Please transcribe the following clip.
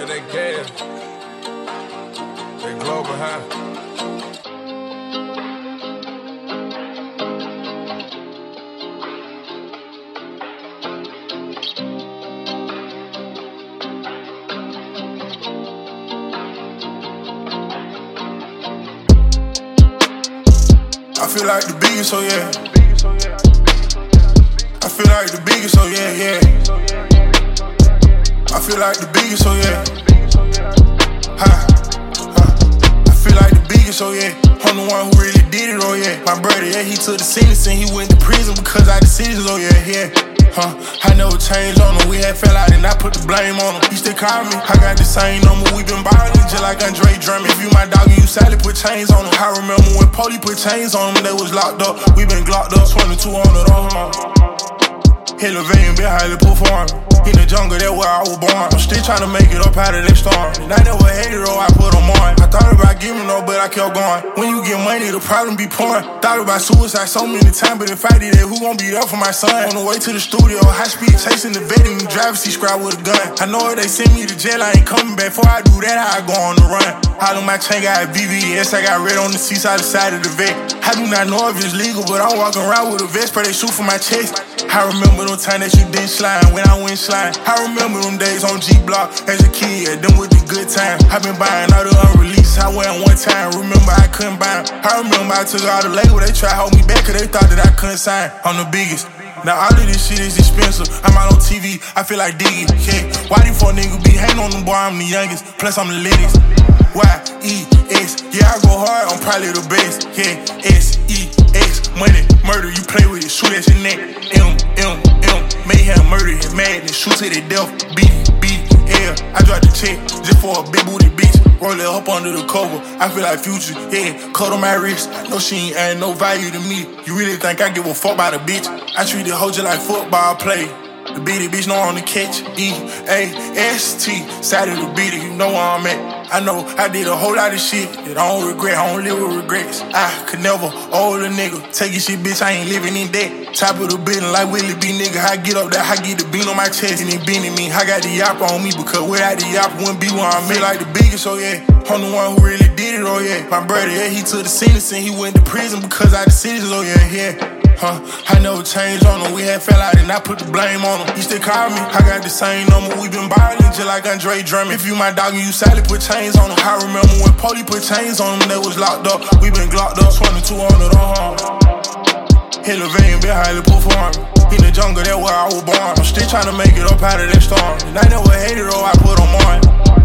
that gas. That global high. I feel like the biggest, so yeah. I feel like the biggest, so yeah, yeah. I feel like the biggest, so yeah. I feel like the biggest, so yeah. I'm the one who really did it, oh yeah. My brother, yeah, he took the sentence and he went to prison because of decisions, oh yeah, yeah. I never changed on him. We had fell out and I put the blame on him. He still call me. I got the same number. We been ballin' just like Andre Drummond. If you my dog, you Sally put chains on him. I remember when Poli put chains on him. They was locked up. We been glocked up. 2200 on him. Elevating been highly performing. In the jungle, that's where I was born. I'm still trying to make it up out of that storm. And I never hated though, I put them on. I thought about giving up, but I kept going. When you get money, the problem be pouring. Thought about suicide so many times, but if I did it, who gon' be there for my son? On the way to the studio, high speed chasing the vet in the driver's seat squad with a gun. I know if they send me to jail, I ain't coming back. Before I do that, I go on the run. All of my chain got VVS, I got red on the seaside side of the vet. I do not know if it's legal, but I'm walking around with a vest, pray they shoot for my chest. I remember them time that you didn't slide when I went slide. I remember them days on G-Block as a kid, them with the good time. I been buying all the unreleased, I went one time. Remember I couldn't buy them. I remember I took all the label, they tried to hold me back cause they thought that I couldn't sign. I'm the biggest. Now all of this shit is expensive. I'm out on TV, I feel like Diggy, yeah. Why these four niggas be hating on them, boy, I'm the youngest. Plus I'm the latest. Y-E-S, yeah, I go hard, I'm probably the best. Yeah, S-E-X, money, murder, you play with it, shoot at your neck. M-M-M, mayhem, murder, his madness, shoot to the death. B-B-L, I dropped the check just for a big booty bitch. Roll it up under the cover, I feel like Future, yeah. Cut on my wrist, I know she ain't adding no value to me. You really think I give a fuck about a bitch? I treat the hoe just like football play. The beat it, bitch, know I'm the catch. E-A-S-T, side of the beat it, you know where I'm at. I know I did a whole lot of shit that I don't regret, I don't live with regrets. I could never owe a nigga, take your shit, bitch, I ain't living in debt. Top of the building like Willie B, nigga, I get up there, I get the bean on my chest and it bending me. I got the yop on me because without the yop, wouldn't be where I'm at. Like the biggest, oh yeah. I'm the one who really did it, oh yeah. My brother, yeah, he took the sentence and he went to prison because of decisions, oh yeah, yeah. I never changed on him. We had fell out and I put the blame on him. He still call me. I got the same number. We been ballin' just like Andre Drummond. If you my dog and you Sally put chains on him. I remember when Poli put chains on him. They was locked up. We been glocked up. 2200 on him. Elevating been highly performing. In the jungle, that's where I was born. I'm still trying to make it up out of that storm. And I never hated though, I put them on.